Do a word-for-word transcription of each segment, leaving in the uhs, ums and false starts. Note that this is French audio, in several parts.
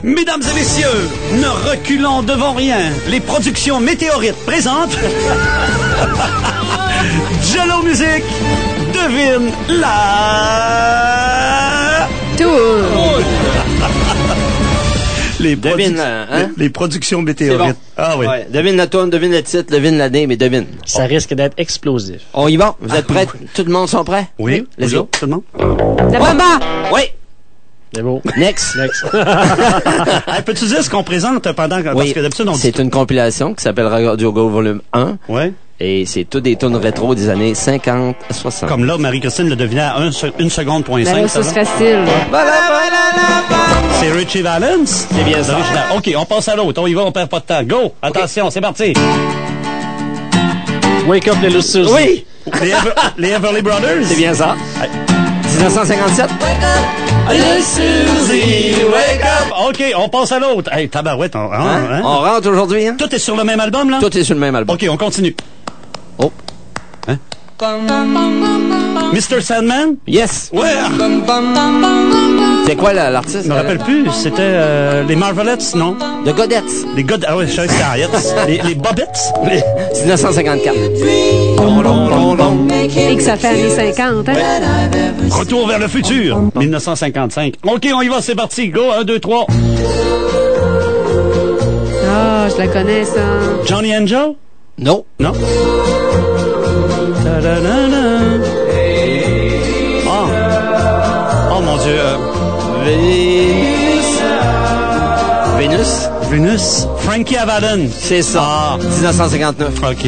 Mesdames et messieurs, ne reculons devant rien. Les productions Météorite présentent Jello Music devine la... Tout. Les, produ... devine, hein? les, les productions Météorite. Bon. Ah oui. Ouais, devine la tourne, devine le titre, devine l'année, mais devine. Ça oh. risque d'être explosif. On y va? Vous êtes prêts? Tout le monde sont prêts? Oui. Let's go. Tout le monde? La bomba! Oui. C'est beau. Next. Next. Hey, peux-tu dire ce qu'on présente pendant... Oui. Parce que d'habitude, on dit... C'est une compilation qui s'appelle Radio Go Volume un. Ouais. Et c'est tous des tunes rétro des années cinquante à soixante. Comme là, Marie-Christine le devinait à un, une seconde point Ben cinq. là, ça, c'est facile. C'est Richie Valens? C'est bien ça. Original. OK, on passe à l'autre. On y va, on perd pas de temps. Go! Attention, c'est parti. Wake up, les Loose Suzy. Oui! Les, Ever- les Everly Brothers? C'est bien ça. Hey. dix-neuf cent cinquante-sept. Hey, Suzy, wake up! OK, on passe à l'autre. Hey, tabarouette, on, Hein? hein? On rentre aujourd'hui, hein? Tout est sur le même album, là? Tout est sur le même album. OK, on continue. Oh. Hein? mister Sandman? Yes! Ouais! C'est quoi la- l'artiste? Je me rappelle plus. C'était euh, les Marvelettes, non? De Godette. Les God... Ah ouais, je savais que c'était Harriet. les, les Bobettes? Les... dix-neuf cent cinquante-quatre. Et que ça fait années cinquante, hein? Retour vers le futur. dix-neuf cent cinquante-cinq. OK, on y va, c'est parti. Go, un, deux, trois. Ah, je la connais, ça. Johnny and Joe? Non. Non? Ta-da-da-da. Oh. Oh mon Dieu. euh, Vénus. Vénus. Vénus. Frankie Avalon. C'est ça. Ah. dix-neuf cent cinquante-neuf. OK.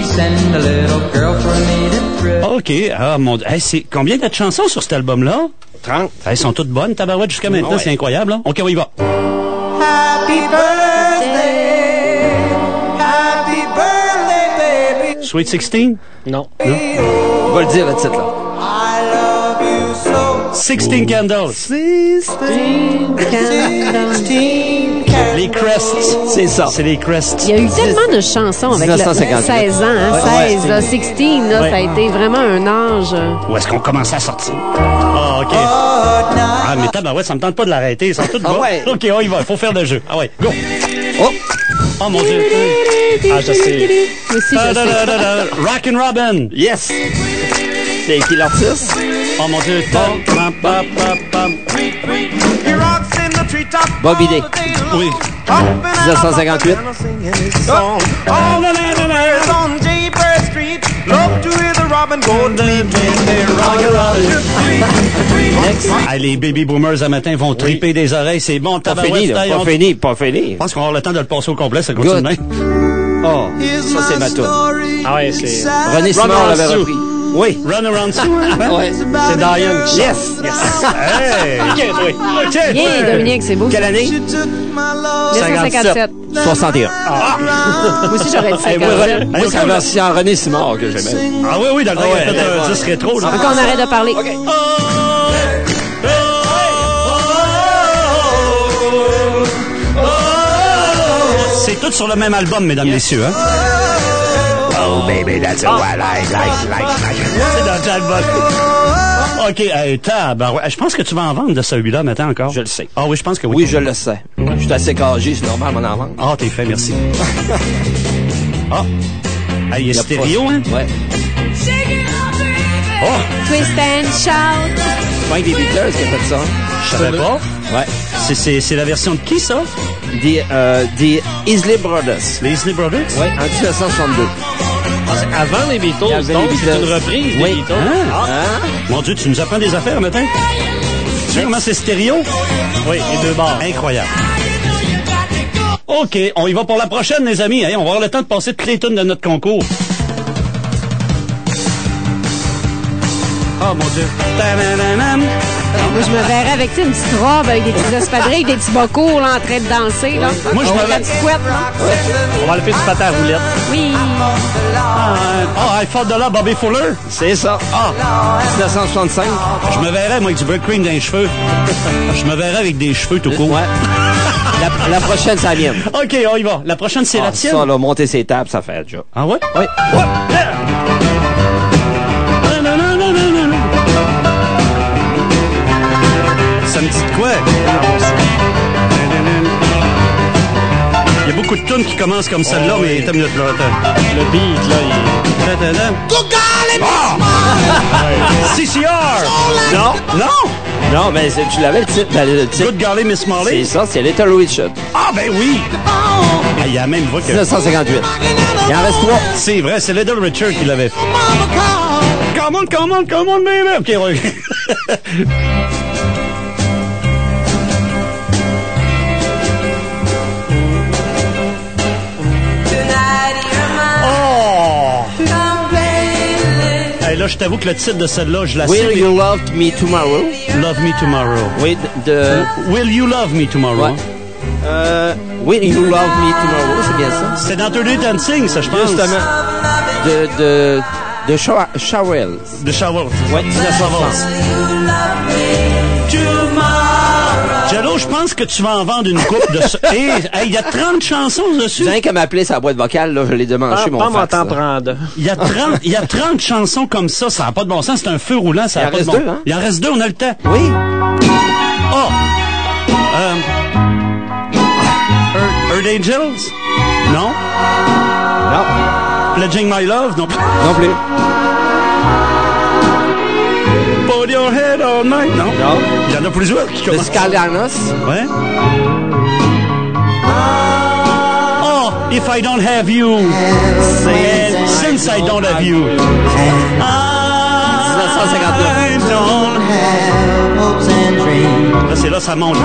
OK. Ah mon Dieu. Hey, c'est combien de chansons sur cet album-là? trente. Elles sont toutes bonnes, tabarouette, jusqu'à maintenant. Ah ouais. C'est incroyable, hein? OK, on y va. Happy birthday, happy birthday, baby. Sweet sixteen? Non. On va le dire, le titre, là. I love you so. sixteen Candles. Sixteen candles. Les Crests. C'est ça. C'est les Crests. Il y a eu tellement de chansons avec le dix-neuf cent cinquante-huit. seize ans, hein? Ouais. seize, là, seize, là, Ouais. ça a été vraiment un âge. Où est-ce qu'on commençait à sortir? Ah, OK. Ah, mais tabarouette, ça me tente pas de l'arrêter. Ils sont toutes Ah bonnes. ouais. OK, on y va. Il faut faire le jeu. Ah ouais, go. Oh! Oh mon Dieu. Ah, je sais. Moi aussi, je sais. Ta-da-da-da-da. Rock and Robin. Yes! C'est qui l'artiste? Oh mon Dieu. Pam, pam, pam, pam, pam. Bobby Day. Oui. dix-neuf cent cinquante-huit. Oh, la, la, la, la. Ah, les baby boomers à matin vont triper des oreilles. C'est bon, Pas tabarouette. fini, là. taille, Pas on- fini, pas fini. Je pense qu'on va avoir le temps de le passer au complet. Ça continue Good. de même. Oh, ça, c'est ma toune. Ah ouais, c'est... René Simard Around l'avait Sue. repris. Oui. Run around Sue. Ouais. C'est Diane. Yes! Hey! OK, oui. OK. Yeah, Dominique, c'est beau. Quelle année? dix-neuf cent cinquante-sept. soixante et un. Moi aussi, j'aurais dit Hey, moi, cinquante-sept. René- moi, c'est la version René Simard que j'aimais. Ah oui, oui, dans le temps, Ah ouais, il a fait ouais, un ouais. disque rétro. Là. Faut qu'on arrête de parler. C'est tout sur le même album, mesdames, messieurs. Hein? Oh, baby, that's what I like, like, like. C'est dans l'album. OK, hey, tabarouette. Je pense que tu vas en vendre de celui-là maintenant encore. Je le sais. Ah oui, je pense que oui. Oui, je le sais. Je suis assez cagé, c'est normal, mon enfant. Ah, t'es fait, merci. Ah, hey, il est Y a stéréo, pas- hein? Ouais. Oh, Twist and shout. C'est pas un des Beatles qui a fait ça. je savais pas. Ouais. C'est, c'est, c'est la version de qui, ça? Des, euh, des Isley Brothers. Les Isley Brothers? Ouais, en dix-neuf cent soixante-deux. Ah, c'est avant les Beatles, Il y avait donc les c'est Beatles. une reprise Oui. des Beatles. Ah. Hein? Mon Dieu, tu nous apprends des affaires, matin? Tu sais comment c'est stéréo? Oui, les deux barres. Incroyable. OK, on y va pour la prochaine, les amis. Hey, on va avoir le temps de passer toutes les tunes de notre concours. Oh, mon Dieu. Ta-da-da-dam. Moi, je me verrais avec tu sais, une petite robe avec des petits espadrilles, des petits bocaux là, en train de danser. Là. Moi, je me Avec la verrais- petite couette. Là. On va le faire du patin à roulette. Oui. Ah, I Fought the Law, Bobby Fuller. C'est ça. Ah! dix-neuf cent soixante-cinq. Je me verrais, moi, avec du break cream dans les cheveux. Je me verrais avec des cheveux tout court. Ouais. La, la prochaine, c'est la mienne. OK, on y va. La prochaine, c'est Ah, la tienne. ça, là, monter ses tables, ça fait le job. Ah ouais? Oui. Ça me dit de quoi? Il y a beaucoup de tunes qui commencent comme celle-là, Oh, mais oui. t'as une minute, là. Attends. Le beat, là, il... Ta-ta-ta. C C R! Non, Non! non, mais c'est- tu l'avais le titre. ben, le titre Good Golly Miss c'est Molly? ça, c'est Little Richard. Ah, ben oui! Ah, il y a la même voix que... dix-neuf cent cinquante-huit. Il en reste trois. C'est vrai, c'est Little Richard qui l'avait fait. Come on, come on, come on, baby! OK, ouais. Oh! Hey, là, je t'avoue que le titre de celle-là, je la sais. Will mais- You Love Me Tomorrow? Love Me Tomorrow. Oui, de... Will You Love Me Tomorrow? Ouais. Euh, Will You Love Me Tomorrow, c'est bien ça? C'est dans Dirty Dancing, ça, je pense. Justement. De... de... de Shaw- Shawel. De Shower. Ouais, dix-neuf cent soixante. Jello, je pense que tu vas en vendre une coupe de ça. Hey, hey, il y a trente chansons dessus. Vous avez qu'à m'appeler sa boîte vocale, là, je l'ai demanché, Pas, mon pas m'en fax. t'en là. prendre. Il y a trente, il y a trente chansons comme ça, ça n'a pas de bon sens, c'est un feu roulant, ça Il n'a en pas de reste bon deux, hein? Il en reste deux, on a le temps. Oui. Oh! Euh... Earth, Earth Angels? Non? Non. Pledging My Love? Non plus. Non plus. Put Your Head All Night? Non? Non. Il y en a plusieurs qui The commencent. Scalanos. Ouais? Oh! If I Don't Have You. And Since I Don't Have You. dix-neuf cent cinquante-neuf. I don't have hopes and dreams. Là, c'est là, ça monte.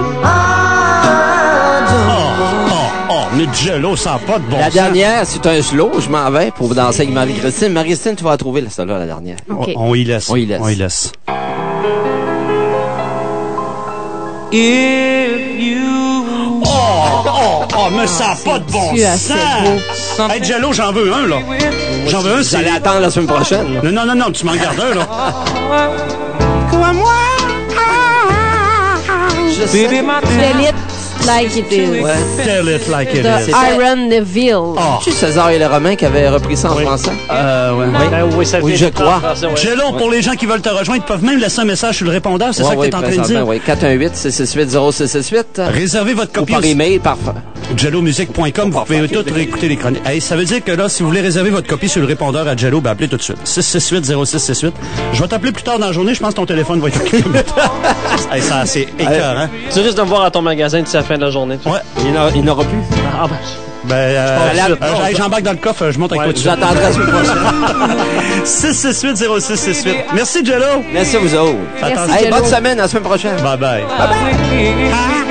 Oh, oh, oh, mais Jello, ça n'a pas de bon La sens. dernière, c'est un slow, je m'en vais pour danser avec Marie-Christine. Marie-Christine, tu vas la trouver, là, celle-là, la dernière. OK. On, on y laisse. On y laisse. On y laisse. If you Oh, oh, oh, mais ça n'a pas de bon Tu as assez sens. Hey, Jello, j'en veux un, là. J'en veux un, Vous c'est... allez attendre la semaine prochaine. là. Non, non, non, non, tu m'en gardes un, là. Je sais. baby, my Tell it like it is. Ouais. Tell it like it De is. Iron Neville. Oh, Tu César et le Romain qui avaient repris ça en français? euh, ouais. Ben oui, ça Oui, vient je du crois. français, ouais. Jello, pour les gens qui veulent te rejoindre, ils peuvent même laisser un message sur le répondeur, c'est Ouais, ça que ouais, tu es en train de dire? présentement, oui. quatre un huit, six six huit, zéro six six huit. Réservez votre Ou copie par au email, par... jello musique point com, vous pouvez tout réécouter les chroniques. Hey, ça veut dire que là, si vous voulez réserver votre copie sur le répondeur à Jello, ben appelez tout de suite. six six huit, zéro six six huit. Je vais t'appeler plus tard dans la journée, je pense que ton téléphone va être occupé. Hey, ça, c'est écœurant. Tu risques de me voir à ton magasin d'ici la fin de la journée. Ouais. Il n'a- il n'aura plus. Ah ben, Ben, euh, Malade. euh, hey, j'embarque dans le coffre, je monte avec Ouais, toi tout de Je suite. l'attendrai la semaine prochaine. six six huit, zéro six six huit. Merci, Jello. Merci à vous autres. Merci, Hey, Jello. bonne semaine, à la semaine prochaine. Bye bye. baby.